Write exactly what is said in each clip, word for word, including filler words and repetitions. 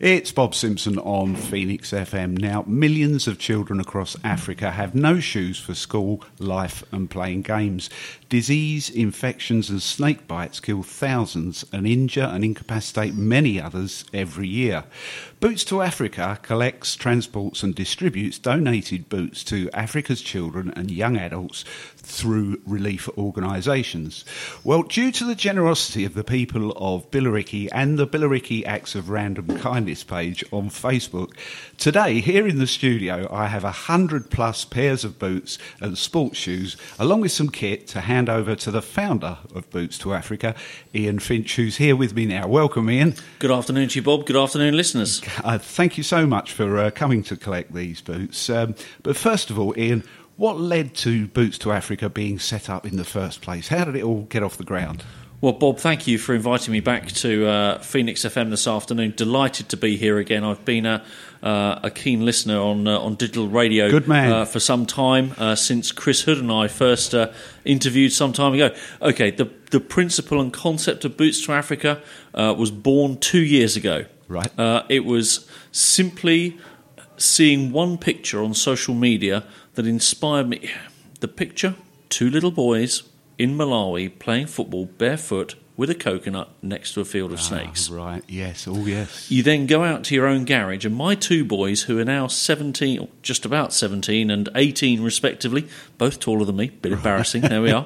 It's Bob Simpson on Phoenix F M. Now, millions of children across Africa have no shoes for school, life and playing games. Disease, infections and snake bites kill thousands and injure and incapacitate many others every year. Boots to Africa collects, transports and distributes donated boots to Africa's children and young adults through relief organisations. Well, due to the generosity of the people of Billericay and the Billericay Acts of Random Kindness page on Facebook, today here in the studio I have a hundred plus pairs of boots and sports shoes along with some kit to hand over to the founder of Boots to Africa, Ian Finch, who's here with me now. Welcome, Ian. Good afternoon to you, Bob. Good afternoon, listeners. Uh, thank you so much for uh, coming to collect these boots. Um, but first of all, Ian, what led to Boots to Africa being set up in the first place? How did it all get off the ground? Well, Bob, thank you for inviting me back to uh, Phoenix F M this afternoon. Delighted to be here again. I've been a, uh, a keen listener on uh, on digital radio Good man. Uh, for some time, uh, since Chris Hood and I first uh, interviewed some time ago. Okay, the, the principle and concept of Boots to Africa uh, was born two years ago. Right. Uh, it was simply seeing one picture on social media that inspired me. The picture, two little boys in Malawi playing football barefoot with a coconut next to a field of Ah, snakes. right, yes, oh yes. You then go out to your own garage, and my two boys, who are now seventeen, or just about seventeen, and eighteen respectively, both taller than me, bit embarrassing, there we are.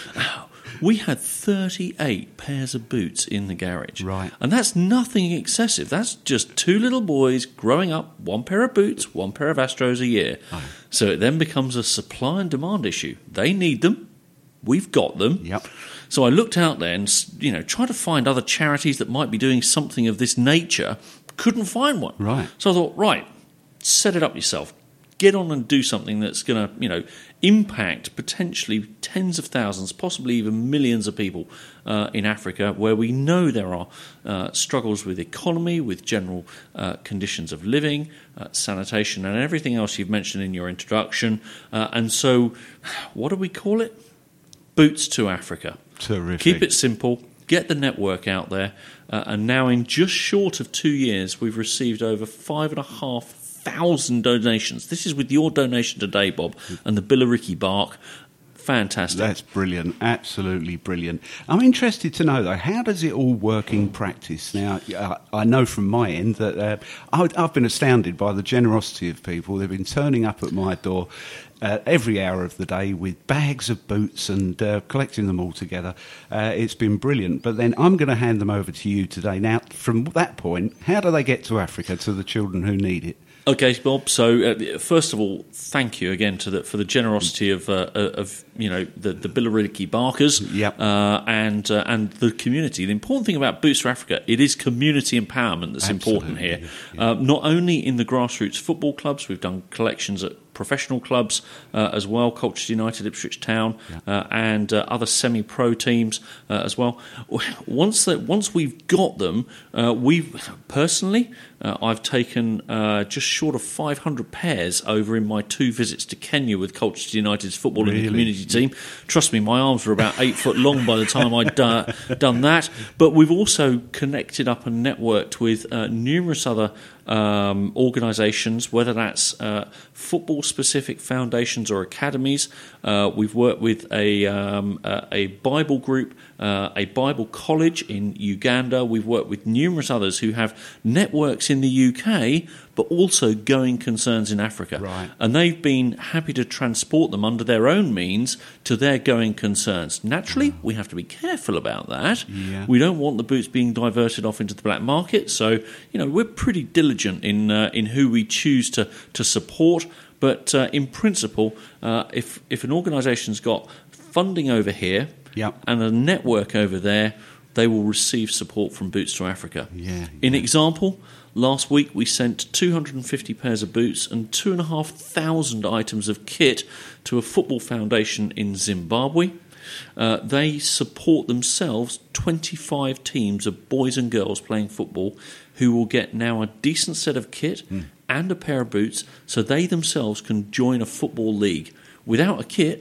We had thirty-eight pairs of boots in the garage. Right. And that's nothing excessive. That's just two little boys growing up, one pair of boots, one pair of Astros a year. Oh. So it then becomes a supply and demand issue. They need them. We've got them. Yep. So I looked out there and, you know, tried to find other charities that might be doing something of this nature. Couldn't find one. Right. So I thought, right, set it up yourself. Get on and do something that's going to, you know, impact potentially tens of thousands, possibly even millions of people uh, in Africa, where we know there are uh, struggles with economy, with general uh, conditions of living, uh, sanitation, and everything else you've mentioned in your introduction. Uh, and so, what do we call it? Boots to Africa. Terrific. Keep it simple. Get the network out there. Uh, and now, in just short of two years, we've received over five and a half thousand donations. This is with your donation today, Bob, and the Billericay bark. Fantastic. That's brilliant, absolutely brilliant. I'm interested to know, though, how does it all work in practice? Now, uh, I know from my end that uh, I, I've been astounded by the generosity of people. They've been turning up at my door Uh, every hour of the day with bags of boots and uh, collecting them all together. Uh, it's been brilliant. But then I'm going to hand them over to you today. Now, from that point, how do they get to Africa, to the children who need it? Okay, Bob. So, uh, first of all, thank you again to the, for the generosity of uh, of you know the, the Billericay barkers, Yep. uh, and uh, and the community. The important thing about Boots to Africa, it is community empowerment that's important Absolutely, here. yeah. Uh, not only in the grassroots football clubs, we've done collections at professional clubs uh, as well, Colchester United, Ipswich Town, Yeah. uh, and uh, other semi-pro teams uh, as well. Once that, once we've got them, uh, we've personally, uh, I've taken uh, just short of five hundred pairs over in my two visits to Kenya with Colchester United's football Really? and community team. Trust me, my arms were about eight foot long by the time I'd uh, done that. But we've also connected up and networked with uh, numerous other Um, organisations, whether that's uh, football-specific foundations or academies. Uh, we've worked with a um, a, a Bible group, uh, a Bible college in Uganda. We've worked with numerous others who have networks in the U K, but also going concerns in Africa. Right. And they've been happy to transport them under their own means to their going concerns. Naturally, we have to be careful about that. Yeah. We don't want the boots being diverted off into the black market. So, you know, we're pretty diligent in uh, in who we choose to to support. But uh, in principle, uh, if if an organisation's got funding over here Yep. and a network over there, they will receive support from Boots to Africa. Yeah, In yeah. example, last week we sent two hundred fifty pairs of boots and two and a half thousand items of kit to a football foundation in Zimbabwe. Uh, they support themselves twenty-five teams of boys and girls playing football who will get now a decent set of kit mm. and a pair of boots so they themselves can join a football league. Without a kit,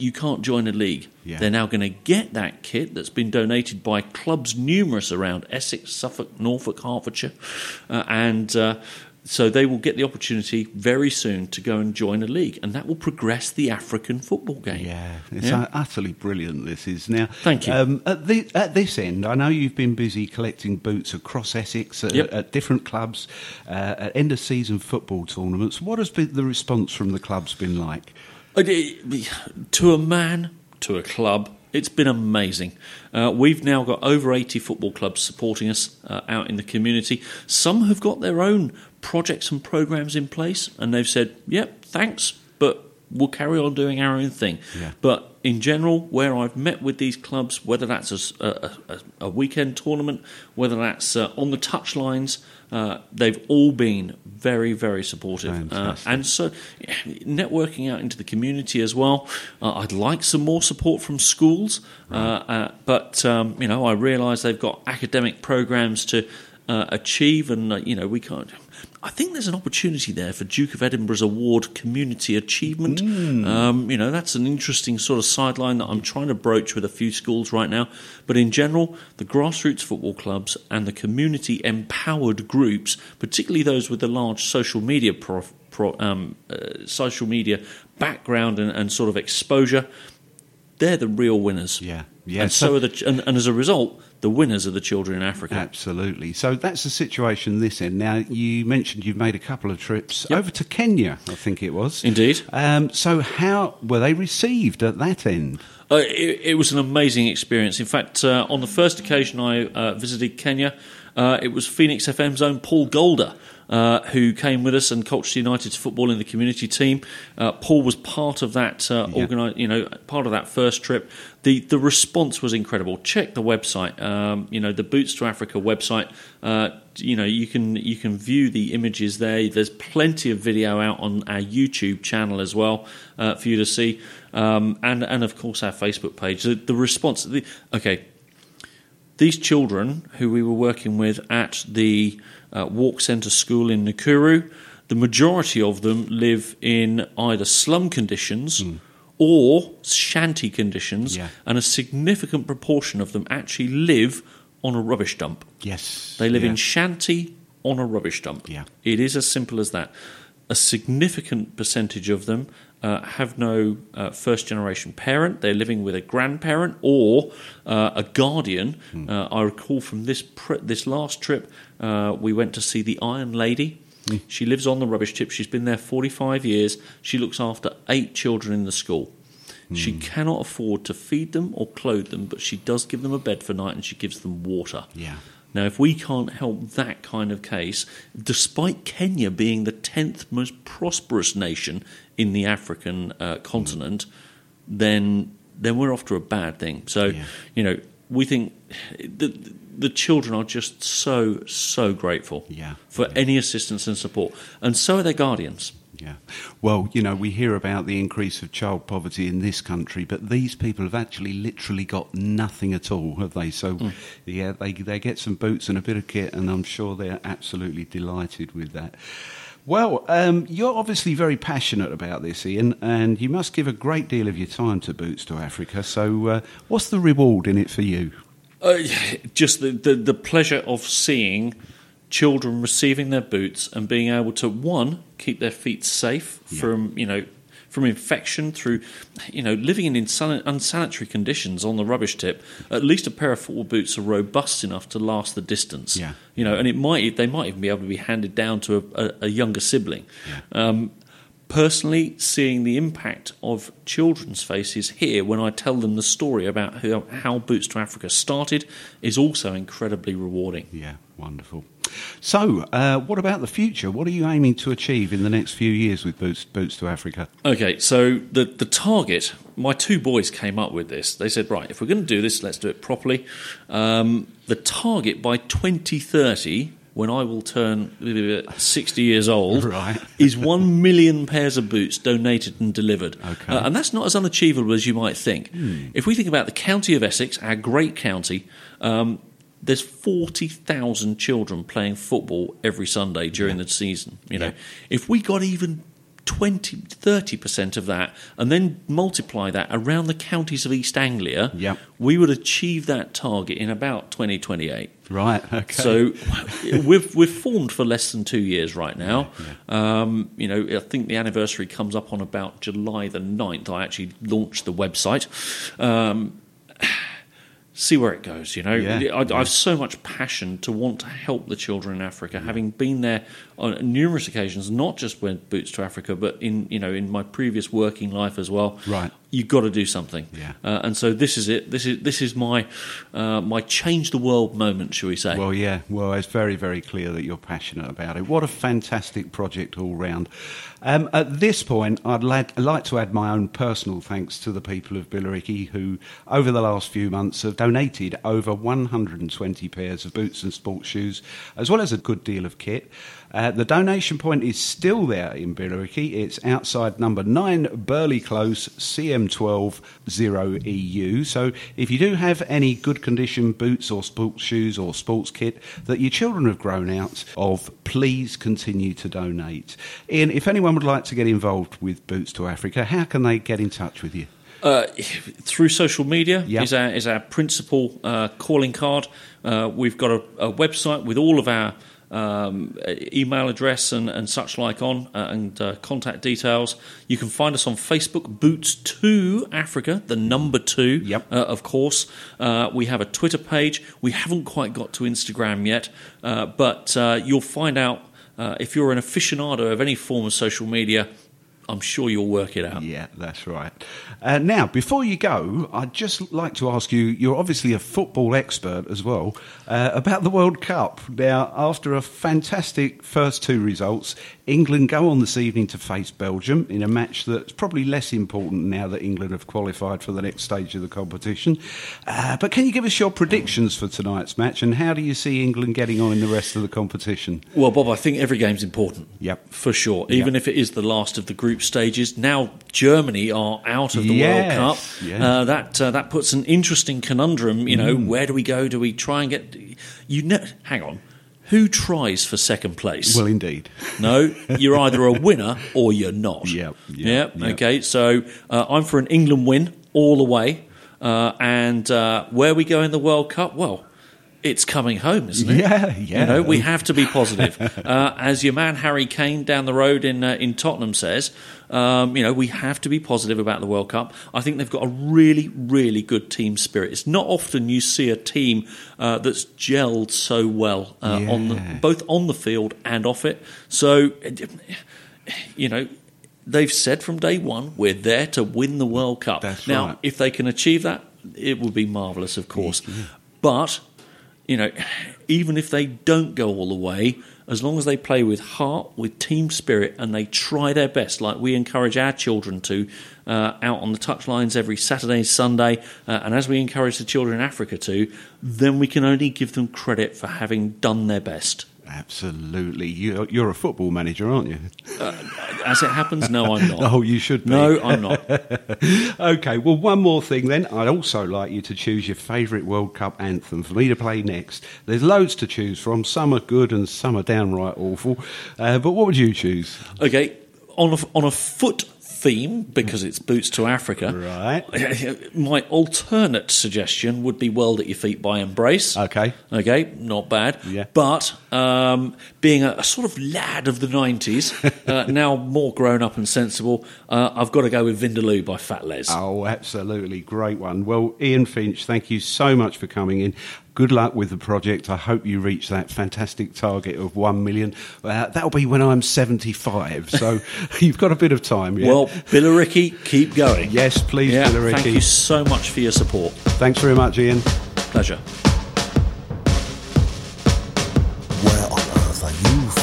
you can't join a league. Yeah. They're now going to get that kit that's been donated by clubs numerous around Essex, Suffolk, Norfolk, Hertfordshire, uh, and uh, so they will get the opportunity very soon to go and join a league, and that will progress the African football game. Yeah, it's Yeah. utterly brilliant, this is. Now, Thank you. Um, at, the, at this end, I know you've been busy collecting boots across Essex at, Yep. at different clubs, uh, at end-of-season football tournaments. What has been the response from the clubs been like? Uh, To a man, to a club, it's been amazing. Uh, we've now got over eighty football clubs supporting us uh, out in the community. Some have got their own projects and programs in place, and they've said, yep, thanks, but we'll carry on doing our own thing. Yeah. But in general, where I've met with these clubs, whether that's a, a, a, a weekend tournament, whether that's uh, on the touchlines, uh, they've all been very, very supportive. Uh, Fantastic. and so yeah, networking out into the community as well. Uh, I'd like some more support from schools, uh, uh, but um, you know, I realise they've got academic programs to uh, achieve, and uh, you know, we can't. I think there's an opportunity there for Duke of Edinburgh's Award Community Achievement. Mm. Um, you know, that's an interesting sort of sideline that I'm trying to broach with a few schools right now. But in general, the grassroots football clubs and the community-empowered groups, particularly those with the large social media pro, pro, um, uh, social media background and, and sort of exposure, they're the real winners. Yeah, yeah. And so, are the ch- and, and as a result, the winners are the children in Africa. Absolutely. So that's the situation this end. Now, you mentioned you've made a couple of trips Yep. over to Kenya, I think it was. Indeed. Um, so how were they received at that end? Uh, it, it was an amazing experience. In fact, uh, on the first occasion I uh, visited Kenya, uh, it was Phoenix F M's own Paul Golder uh, who came with us, and Colchester United's football in the community team. Uh, Paul was part of that uh, Yeah. organi- you know, part of that first trip. The the response was incredible. Check the website. Um, you know, the Boots to Africa website. Uh, you know, you can you can view the images there. There's plenty of video out on our YouTube channel as well uh, for you to see, um, and and of course our Facebook page. The, the response. The, okay, these children who we were working with at the uh, Walk Centre School in Nakuru, the majority of them live in either slum conditions. Mm. or shanty conditions, Yeah. and a significant proportion of them actually live on a rubbish dump. Yes. They live yeah. in shanty on a rubbish dump. Yeah. It is as simple as that. A significant percentage of them uh, have no uh, first-generation parent. They're living with a grandparent or uh, a guardian. Mm. Uh, I recall from this pr- this last trip, uh, we went to see the Iron Lady. Mm. She lives on the rubbish tip. She's been there forty-five years. She looks after eight children in the school. Mm. She cannot afford to feed them or clothe them, but she does give them a bed for night and she gives them water. Yeah. Now, if we can't help that kind of case, despite Kenya being the tenth most prosperous nation in the African uh, continent, mm. then then we're off to a bad thing. So, yeah. you know, we think the the children are just so so grateful yeah. for yeah. any assistance and support, and so are their guardians. Yeah. Well, you know, we hear about the increase of child poverty in this country, but these people have actually literally got nothing at all, have they? So, mm. yeah, they they get some boots and a bit of kit, and I'm sure they're absolutely delighted with that. Well, um, you're obviously very passionate about this, Ian, and you must give a great deal of your time to Boots to Africa. So uh, what's the reward in it for you? Uh, just the, the, the pleasure of seeing children receiving their boots and being able to, one, keep their feet safe yeah. from, you know, from infection through, you know, living in insan- unsanitary conditions on the rubbish tip. At least a pair of football boots are robust enough to last the distance. Yeah. You know, and it might they might even be able to be handed down to a, a, a younger sibling. Yeah. Um, personally, seeing the impact of children's faces here when I tell them the story about how, how Boots to Africa started is also incredibly rewarding. Yeah, wonderful. So, uh, what about the future? What are you aiming to achieve in the next few years with Boots, Boots to Africa? Okay, so the, the target, my two boys came up with this. They said, right, if we're going to do this, let's do it properly. Um, the target by twenty thirty, when I will turn sixty years old, right. is one million pairs of boots donated and delivered. Okay. Uh, and that's not as unachievable as you might think. Hmm. If we think about the county of Essex, our great county, um, there's forty thousand children playing football every Sunday during yeah. the season. You yeah. know, if we got even twenty, thirty percent of that, and then multiply that around the counties of East Anglia, Yep. we would achieve that target in about twenty twenty-eight. Right, okay. So we've we've formed for less than two years right now. Yeah. Um, you know, I think the anniversary comes up on about July the ninth. I actually launched the website. Um, see where it goes, you know. Yeah, I, I yeah. have so much passion to want to help the children in Africa, yeah. having been there on numerous occasions, not just with Boots to Africa, but in, you know, in my previous working life as well. Right. You've got to do something. Yeah. Uh, and so this is it. This is this is my uh, my change the world moment, shall we say. Well, yeah. Well, it's very, very clear that you're passionate about it. What a fantastic project all round. Um, at this point, I'd like, like to add my own personal thanks to the people of Billericay who, over the last few months, have donated over one hundred twenty pairs of boots and sports shoes, as well as a good deal of kit. Uh, the donation point is still there in Billericay. It's outside number nine Burley Close, C M twelve zero E U. So if you do have any good condition boots or sports shoes or sports kit that your children have grown out of, please continue to donate. Ian, if anyone would like to get involved with Boots to Africa, how can they get in touch with you? Uh, through social media Yep. is our is our principal uh, calling card. Uh, we've got a, a website with all of our um, email address and, and such like on uh, and uh, contact details. You can find us on Facebook, Boots to Africa, the number two, Yep. uh, of course. Uh, we have a Twitter page. We haven't quite got to Instagram yet, uh, but uh, you'll find out uh, if you're an aficionado of any form of social media. I'm sure you'll work it out. Yeah, that's right. Uh, now, before you go, I'd just like to ask you, you're obviously a football expert as well, uh, about the World Cup. Now, after a fantastic first two results, England go on this evening to face Belgium in a match that's probably less important now that England have qualified for the next stage of the competition. Uh, but can you give us your predictions for tonight's match, and how do you see England getting on in the rest of the competition? Well, Bob, I think every game's important. Yep. For sure. Even Yep. if it is the last of the group stages. Now Germany are out of the Yes, World Cup. yeah. Uh, that uh, that puts an interesting conundrum. You know, where do we go? Do we try and get? You know, hang on. Who tries for second place? Well, indeed. No, you're either a winner or you're not. Yep, yep, yeah. yep. Okay. So uh, I'm for an England win all the way. Uh, and uh, where we go in the World Cup? Well, it's coming home, isn't it? Yeah, yeah. You know, we have to be positive. uh, as your man Harry Kane down the road in uh, in Tottenham says, um, you know, we have to be positive about the World Cup. I think they've got a really, really good team spirit. It's not often you see a team uh, that's gelled so well uh, Yeah. on the, both on the field and off it. So, you know, they've said from day one, we're there to win the World Cup. That's now, right. if they can achieve that, it would be marvellous, of course. But you know, even if they don't go all the way, as long as they play with heart, with team spirit, and they try their best, like we encourage our children to, uh, out on the touchlines every Saturday and Sunday, uh, and as we encourage the children in Africa to, then we can only give them credit for having done their best. Absolutely. You're, you're a football manager, aren't you? Uh, as it happens, no, I'm not. Oh, you should be. No, I'm not. Okay, well, one more thing then. I'd also like you to choose your favourite World Cup anthem for me to play next. There's loads to choose from. Some are good and some are downright awful. Uh, but what would you choose? Okay, on a, on a foot theme, because it's Boots to Africa, Right. my alternate suggestion would be World at Your Feet by Embrace. Okay. Okay, not bad. Yeah. But um, being a, a sort of lad of the nineties, uh, now more grown up and sensible, uh, I've got to go with Vindaloo by Fat Les. Oh, absolutely. Great one. Well, Ian Finch, thank you so much for coming in. Good luck with the project. I hope you reach that fantastic target of one million. Uh, that'll be when I'm seventy-five, so you've got a bit of time. Yeah? Well, Billericay, keep going. Yes, please, Yeah, Billericay. thank you so much for your support. Thanks very much, Ian. Pleasure. Where on earth are you